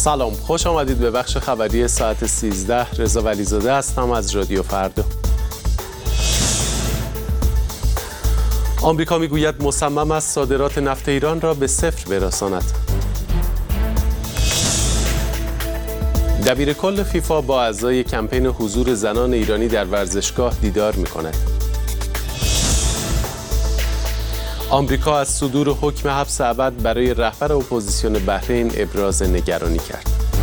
سلام، خوش آمدید به بخش خبری ساعت 13. رضا ولیزاده هستم از رادیو فردا. آمریکا میگوید مصمم است صادرات نفت ایران را به صفر برساند. دبیرکل فیفا با اعضای کمپین حضور زنان ایرانی در ورزشگاه دیدار می‌کند. آمریکا از صدور حکم حبس ابد برای رهبر اپوزیسیون بحرین ابراز نگرانی کرد.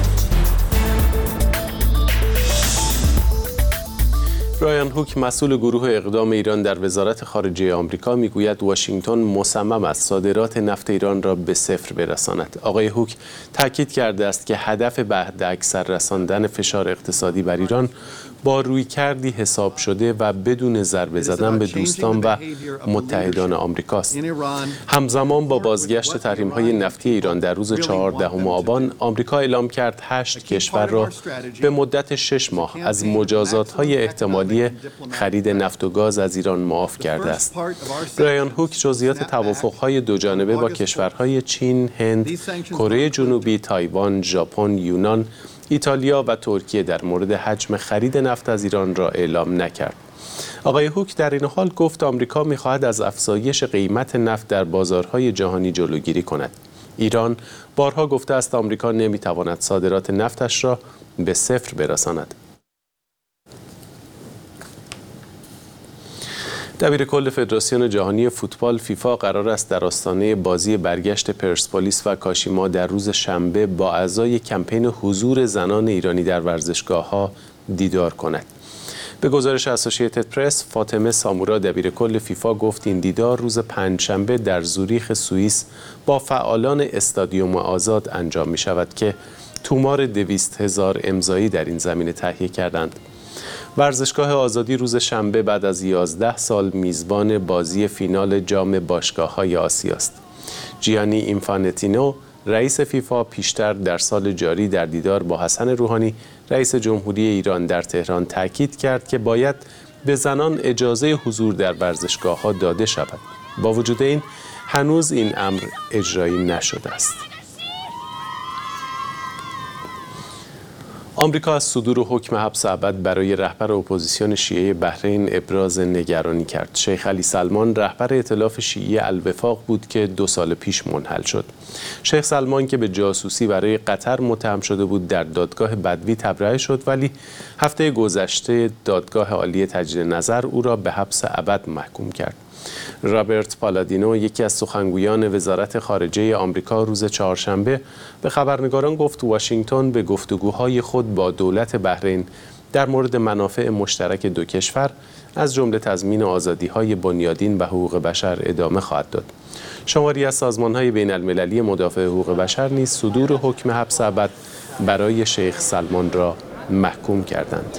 برایان هوک مسئول گروه اقدام ایران در وزارت خارجه آمریکا میگوید واشنگتن مصمم است صادرات نفت ایران را به صفر برساند. آقای هوک تاکید کرده است که هدف به حداکثر رساندن فشار اقتصادی بر ایران با رویکردی حساب شده و بدون ضربه زدن به دوستان و متحدان آمریکاست. همزمان با بازگشت تحریم‌های نفتی ایران در روز 14 آبان، آمریکا اعلام کرد 8 کشور را به مدت 6 ماه از مجازات‌های احتمالی خرید نفت و گاز از ایران معاف کرده است. برایان هوک جزئیات توافق‌های دوجانبه با کشورهای چین، هند، کره جنوبی، تایوان، ژاپن، یونان، ایتالیا و ترکیه در مورد حجم خرید نفت از ایران را اعلام نکرد. آقای هوک در این حال گفت آمریکا می‌خواهد از افزایش قیمت نفت در بازارهای جهانی جلوگیری کند. ایران بارها گفته است آمریکا نمی‌تواند صادرات نفتش را به صفر برساند. دبیرکل فدراسیون جهانی فوتبال فیفا قرار است در آستانه بازی برگشت پرسپولیس و کاشیما در روز شنبه با اعضای کمپین حضور زنان ایرانی در ورزشگاه‌ها دیدار کند. به گزارش اسوسییتد پرس، فاطمه سامورا دبیرکل فیفا گفت این دیدار روز پنجشنبه در زوریخ سوئیس با فعالان استادیوم آزاد انجام می شود که تومار 200,000 امضایی در این زمینه تهیه کردند. ورزشگاه آزادی روز شنبه بعد از 11 سال میزبان بازی فینال جام باشگاه‌های آسیا است. جیانی اینفانتینو رئیس فیفا پیشتر در سال جاری در دیدار با حسن روحانی رئیس جمهوری ایران در تهران تاکید کرد که باید به زنان اجازه حضور در ورزشگاه‌ها داده شود. با وجود این هنوز این امر اجرایی نشده است. آمریکا از صدور حکم حبس ابد برای رهبر اپوزیسیون شیعه بحرین ابراز نگرانی کرد. شیخ علی سلمان رهبر ائتلاف شیعی الوفاق بود که 2 سال پیش منحل شد. شیخ سلمان که به جاسوسی برای قطر متهم شده بود در دادگاه بدوی تبرئه شد، ولی هفته گذشته دادگاه عالی تجدید نظر او را به حبس ابد محکوم کرد. رابرت پالادینو یکی از سخنگویان وزارت خارجه آمریکا روز چهارشنبه به خبرنگاران گفت واشنگتن به گفتگوهای خود با دولت بحرین در مورد منافع مشترک دو کشور از جمله تضمین آزادی‌های بنیادین و حقوق بشر ادامه خواهد داد. شماری از سازمان‌های بین‌المللی مدافع حقوق بشر نیز صدور حکم حبس ابد برای شیخ سلمان را محکوم کردند.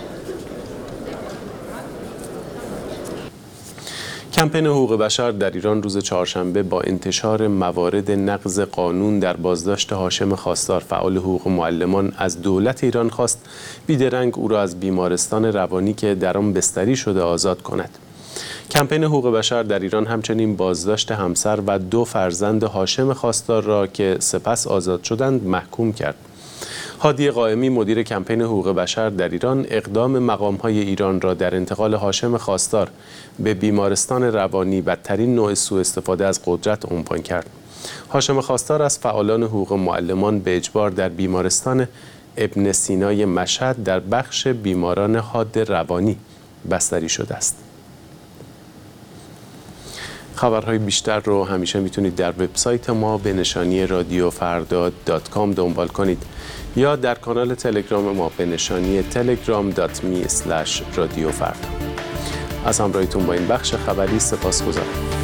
کمپین حقوق بشر در ایران روز چهارشنبه با انتشار موارد نقض قانون در بازداشت هاشم خواستار فعال حقوق معلمان از دولت ایران خواست بیدرنگ او را از بیمارستان روانی که در آن بستری شده آزاد کند. کمپین حقوق بشر در ایران همچنین بازداشت همسر و 2 فرزند هاشم خواستار را که سپس آزاد شدند محکوم کرد. هادی قائمی مدیر کمپین حقوق بشر در ایران اقدام مقام‌های ایران را در انتقال هاشم خواستار به بیمارستان روانی بدترین نوع سوء استفاده از قدرت عنوان کرد. هاشم خواستار از فعالان حقوق معلمان به اجبار در بیمارستان ابن سینای مشهد در بخش بیماران حاد روانی بستری شده است. خبرهای بیشتر رو همیشه میتونید در وبسایت ما به نشانی radiofrda.com دنبال کنید یا در کانال تلگرام ما به نشانی telegram.me/radiofrda. از همراهیتون با این بخش خبری سپاسگزارم.